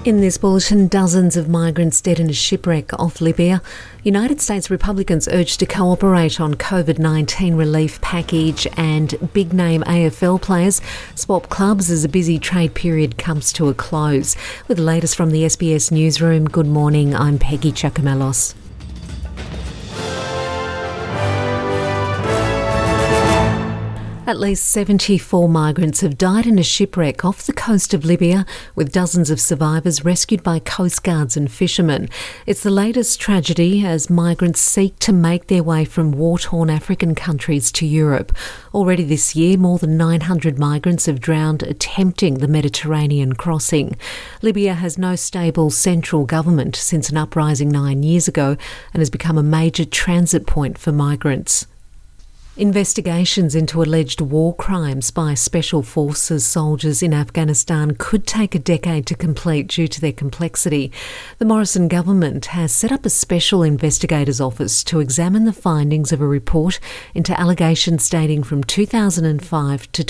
In this bulletin, dozens of migrants dead in a shipwreck off Libya. United States Republicans urged to cooperate on COVID-19 relief package, and big-name AFL players swap clubs as a busy trade period comes to a close. With the latest from the SBS Newsroom, good morning, I'm Peggy Chakumelos. At least 74 migrants have died in a shipwreck off the coast of Libya, with dozens of survivors rescued by coastguards and fishermen. It's the latest tragedy as migrants seek to make their way from war-torn African countries to Europe. Already this year, more than 900 migrants have drowned attempting the Mediterranean crossing. Libya has no stable central government since an uprising 9 years ago and has become a major transit point for migrants. Investigations into alleged war crimes by Special Forces soldiers in Afghanistan could take a decade to complete due to their complexity. The Morrison government has set up a special investigators office to examine the findings of a report into allegations dating from 2005 to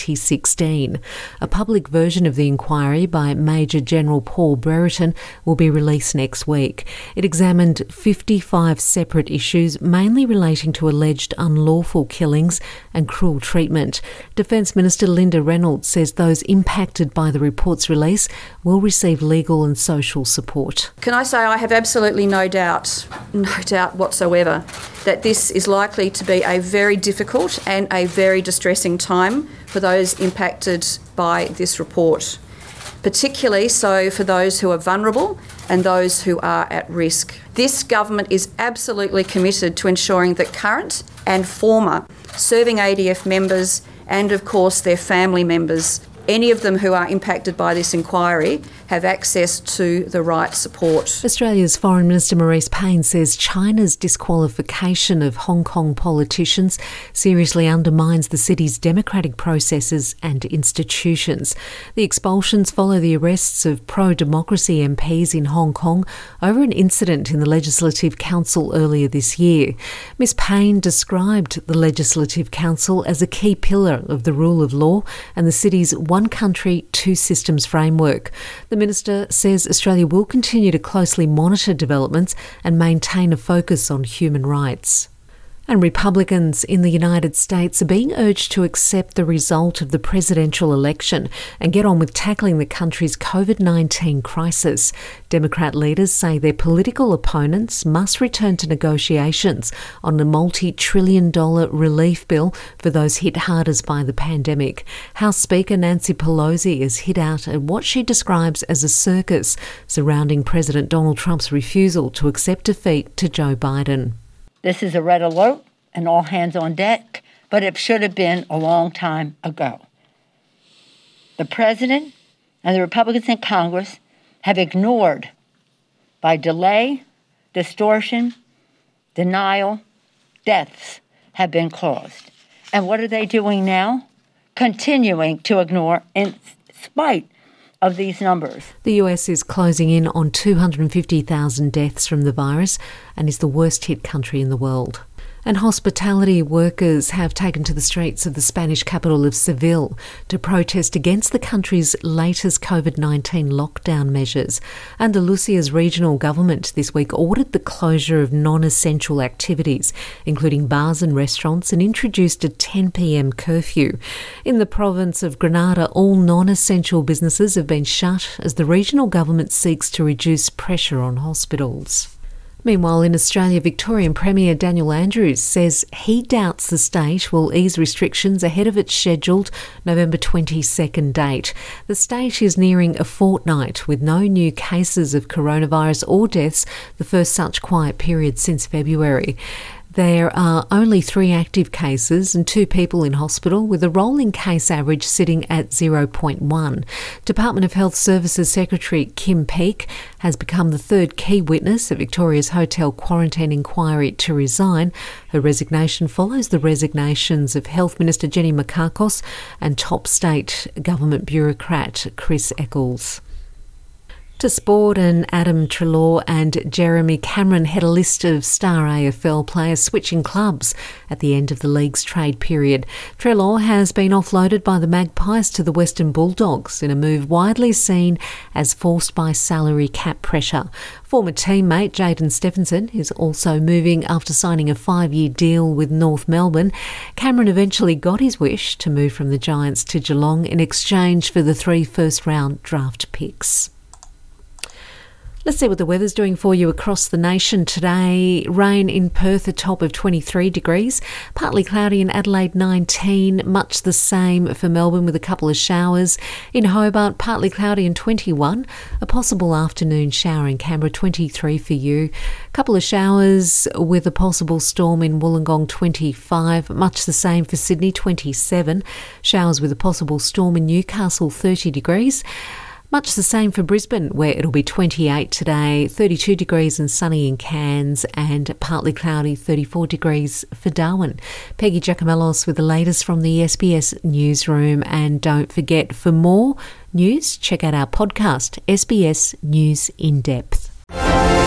2016. A public version of the inquiry by Major General Paul Brereton will be released next week. It examined 55 separate issues, mainly relating to alleged unlawful killings and cruel treatment. Defence Minister Linda Reynolds says those impacted by the report's release will receive legal and social support. Can I say I have absolutely no doubt whatsoever that this is likely to be a very difficult and a very distressing time for those impacted by this report, particularly so for those who are vulnerable and those who are at risk. This government is absolutely committed to ensuring that current and former serving ADF members and, of course, their family members, any of them who are impacted by this inquiry, have access to the right support. Australia's Foreign Minister Marise Payne says China's disqualification of Hong Kong politicians seriously undermines the city's democratic processes and institutions. The expulsions follow the arrests of pro-democracy MPs in Hong Kong over an incident in the Legislative Council earlier this year. Ms Payne described the Legislative Council as a key pillar of the rule of law and the city's one country, two systems framework. The Minister says Australia will continue to closely monitor developments and maintain a focus on human rights. And Republicans in the United States are being urged to accept the result of the presidential election and get on with tackling the country's COVID-19 crisis. Democrat leaders say their political opponents must return to negotiations on a multi-trillion-dollar relief bill for those hit hardest by the pandemic. House Speaker Nancy Pelosi has hit out at what she describes as a circus surrounding President Donald Trump's refusal to accept defeat to Joe Biden. This is a red alert and all hands on deck, but it should have been a long time ago. The President and the Republicans in Congress have ignored, by delay, distortion, denial, deaths have been caused. And what are they doing now? Continuing to ignore in spite of these numbers. The US is closing in on 250,000 deaths from the virus and is the worst hit country in the world. And hospitality workers have taken to the streets of the Spanish capital of Seville to protest against the country's latest COVID-19 lockdown measures. Andalusia's regional government this week ordered the closure of non-essential activities, including bars and restaurants, and introduced a 10 p.m. curfew. In the province of Granada, all non-essential businesses have been shut as the regional government seeks to reduce pressure on hospitals. Meanwhile, in Australia, Victorian Premier Daniel Andrews says he doubts the state will ease restrictions ahead of its scheduled November 22nd date. The state is nearing a fortnight with no new cases of coronavirus or deaths, the first such quiet period since February. There are only 3 active cases and 2 people in hospital, with a rolling case average sitting at 0.1. Department of Health Services Secretary Kim Peake has become the 3rd key witness at Victoria's hotel quarantine inquiry to resign. Her resignation follows the resignations of Health Minister Jenny Mikakos and top state government bureaucrat Chris Eccles. To sport, and Adam Treloar and Jeremy Cameron had a list of star AFL players switching clubs at the end of the league's trade period. Treloar has been offloaded by the Magpies to the Western Bulldogs in a move widely seen as forced by salary cap pressure. Former teammate Jaden Stephenson is also moving after signing a 5-year deal with North Melbourne. Cameron eventually got his wish to move from the Giants to Geelong in exchange for the 3 first-round draft picks. Let's see what the weather's doing for you across the nation today. Rain in Perth, a top of 23 degrees. Partly cloudy in Adelaide, 19. Much the same for Melbourne with a couple of showers. In Hobart, partly cloudy and 21. A possible afternoon shower in Canberra, 23 for you. A couple of showers with a possible storm in Wollongong, 25. Much the same for Sydney, 27. Showers with a possible storm in Newcastle, 30 degrees. Much the same for Brisbane, where it'll be 28 today, 32 degrees and sunny in Cairns, and partly cloudy, 34 degrees for Darwin. Peggy Giacomellos with the latest from the SBS newsroom. And don't forget, for more news, check out our podcast, SBS News in Depth.